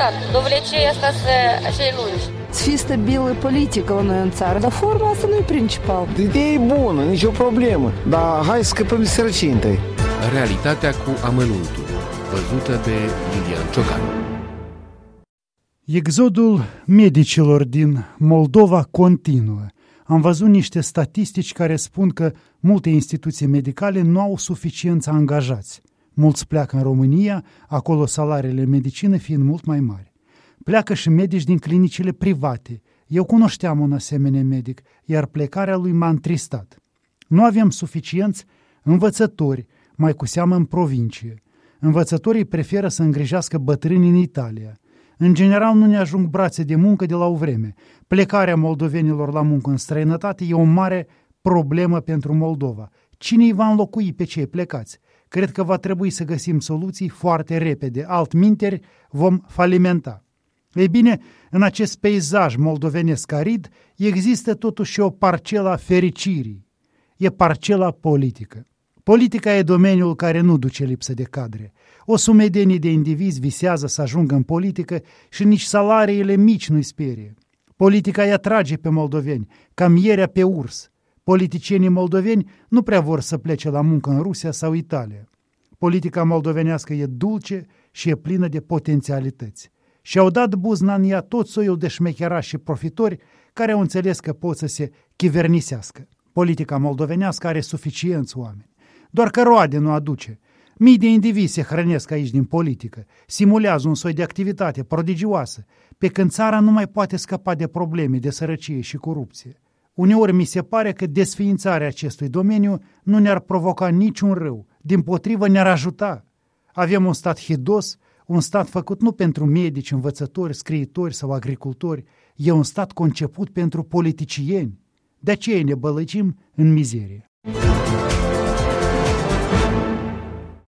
Довлече остаться așa lungi. Să fie stabilă politică la noi în țară, dar forma asta nu e principal. Ideea e bună, nicio problemă, dar hai să scăpăm de sărăcie întâi. Realitatea cu amănuntul, văzută de Lilian Ciocan. Exodul medicilor din Moldova continuă. Am văzut niște statistici care spun că multe instituții medicale nu au suficienți angajați. Mulți pleacă în România, acolo salariile medicină fiind mult mai mari. Pleacă și medici din clinicile private. Eu cunoșteam un asemenea medic, iar plecarea lui m-a întristat. Nu avem suficienți învățători, mai cu seamă în provincie. Învățătorii preferă să îngrijească bătrâni în Italia. În general nu ne ajung brațe de muncă de la o vreme. Plecarea moldovenilor la muncă în străinătate e o mare problemă pentru Moldova. Cine îi va înlocui pe cei plecați? Cred că va trebui să găsim soluții foarte repede, altminteri vom falimenta. Ei bine, în acest peisaj moldovenesc arid există totuși o parcelă a fericirii. E parcela politică. Politica e domeniul care nu duce lipsă de cadre. O sumedenie de indivizi visează să ajungă în politică și nici salariile mici nu-i sperie. Politica îi atrage pe moldoveni, ca mierea pe urs. Politicienii moldoveni nu prea vor să plece la muncă în Rusia sau Italia. Politica moldovenească e dulce și e plină de potențialități. Și-au dat buzna în ea tot soiul de șmecherași și profitori care au înțeles că pot să se chivernisească. Politica moldovenească are suficienți oameni. Doar că roade nu aduce. Mii de indivizi se hrănesc aici din politică, simulează un soi de activitate prodigioasă, pe când țara nu mai poate scăpa de probleme de sărăcie și corupție. Uneori mi se pare că desființarea acestui domeniu nu ne-ar provoca niciun rău, dimpotrivă ne-ar ajuta. Avem un stat hidos, un stat făcut nu pentru medici, învățători, scriitori sau agricultori, e un stat conceput pentru politicieni. De aceea ne bălăcim în mizerie.